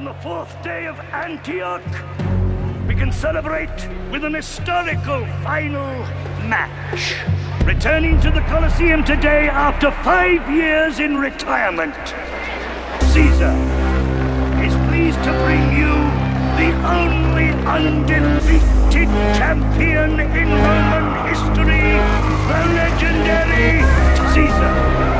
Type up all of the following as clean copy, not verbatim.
On the fourth day of Antioch, we can celebrate with an historical final match. Returning to the Colosseum today after 5 years in retirement, Caesar is pleased to bring you the only undefeated champion in Roman history, the legendary Caesar.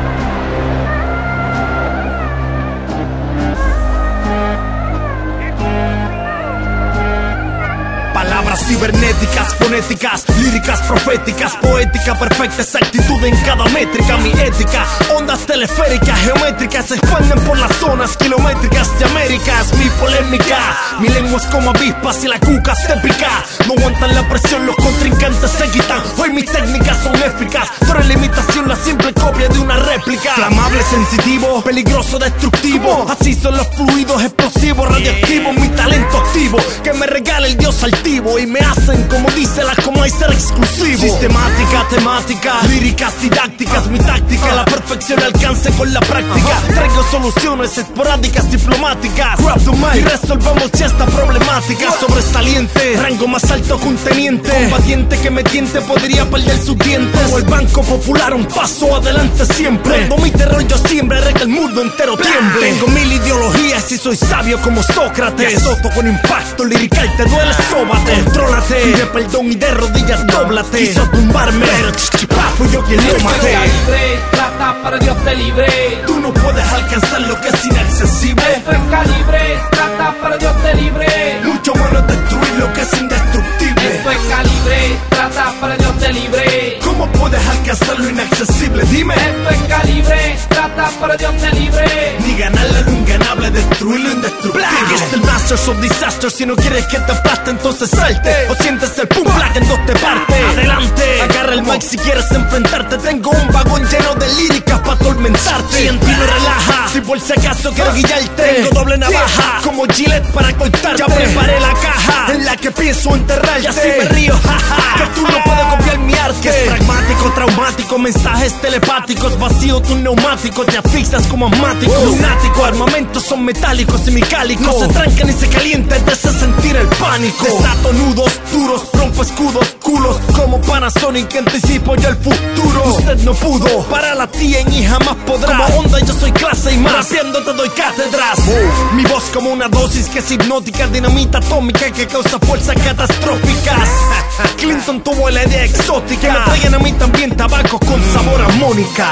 Palabras cibernéticas, fonéticas, líricas proféticas, poética perfecta, exactitud en cada métrica. Mi ética, ondas teleféricas, geométricas, se expanden por las zonas kilométricas de Américas. Mi polémica, mi lengua es como avispas y la cuca te pica. No aguantan la presión, los contrincantes se quitan. Hoy mis técnicas son eficaz, pero en la imitación la simple copia de una réplica. Flamable, sensitivo, peligroso, destructivo. Así son los fluidos explosivos, radioactivos. Mi talento activo, que me regala el dios altivo. Y me hacen, como dice la como hay ser exclusivo. Sistemática, temática, líricas didácticas. Mi táctica, la perfección alcance con la práctica. Traigo soluciones esporádicas, diplomáticas. Grab the mic y resolvamos ya esta problemática. Sobresaliente, rango más alto que un teniente. Combatiente que me tiente podría perder sus dientes. Como el Banco Popular, un paso adelante siempre. Cuando mi terror yo siempre haré que el mundo entero tiemble. Tengo 1000 ideologías y soy sabio como Sócrates. Azoto con impacto lirical, te duele, sóbate. Contrólate, pide perdón y de rodillas dóblate. Quiso tumbarme, pero fui yo quien lo maté. Calibre, trata para Dios te libre. Tú no puedes alcanzar lo que es inaccesible. Esto es calibre, trata para Dios te libre. Mucho menos destruir lo que es indestructible. Esto es calibre, trata para Dios te libre. ¿Cómo puedes alcanzar lo inaccesible? Dime. Esto es calibre, trata para Dios te libre. Ni ganarle lo inganable, destruir lo indestructible. Es el Masters of Disaster. Si no quieres que te aplaste, entonces salte. O sientes el pum black en dos te parte. Adelante, agarra el mic si quieres enfrentarte. Tengo un vagón lleno de líricas para atormentarte. Y en ti no relaja, si por si acaso quiero guiarte. Tengo doble navaja, como Gillette para cortarte. Ya preparé la caja en la que pienso enterrarte. Y así me río, jaja, que tú no puedes copiar mi arte. Que es pragmático, traumático, mensajes telepáticos. Vacío tu neumático, te asfixias como asmático. Lunático, armamentos son metálicos y mi cálico no se tranca ni se calienta, te hace sentir el pánico. Desato nudos duros, rompo escudos, culos como Panasonic, anticipo yo el futuro. Usted no pudo, para la tía y jamás podrá. Como onda yo soy clase y más, rapeando te doy cátedras. Mi voz como una dosis que es hipnótica, dinamita atómica que causa fuerzas catastróficas. Clinton tuvo la idea exótica, que me traigan a mí también tabacos con sabor a Mónica.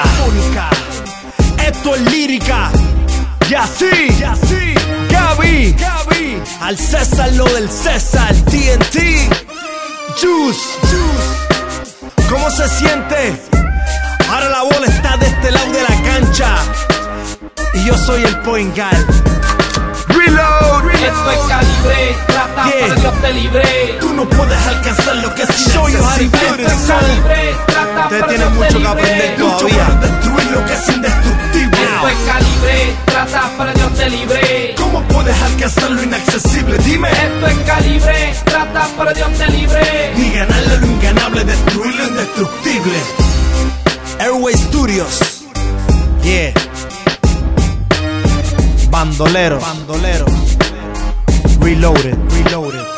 Esto es lírica. Y así, Gaby, al César lo del César, TNT, Juice. ¿Cómo se siente? Ahora la bola está de este lado de la cancha y yo soy el point guard. Reload. Esto es calibre, trata para Dios te libre. Tú no puedes alcanzar lo que es inaccesible. Esto es calibre, trata Te para tienes Dios te mucho que aprender libre. todavía. Destruir lo que es indestructible. Esto es calibre, trata para Dios te libre. ¿Cómo puedes alcanzar lo inaccesible? Dime. Esto es calibre, trata para Dios te libre. Ni ganarle lo inganable, destruir lo indestructible. Airway Studios. Yeah. Bandoleros. Reloaded.